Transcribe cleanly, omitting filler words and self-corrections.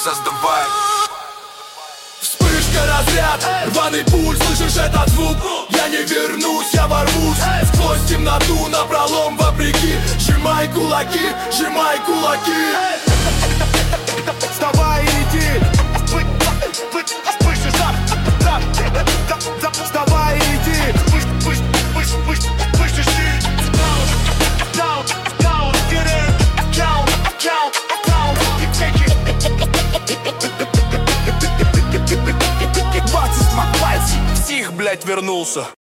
создавай. Вспышка, разряд, рваный пульс, слышишь этот звук? Я не вернусь, я ворвусь сквозь темноту напролом вопреки. Сжимай кулаки, сжимай кулаки. Вставай и иди. Вставай и иди. Псих, блять, вернулся.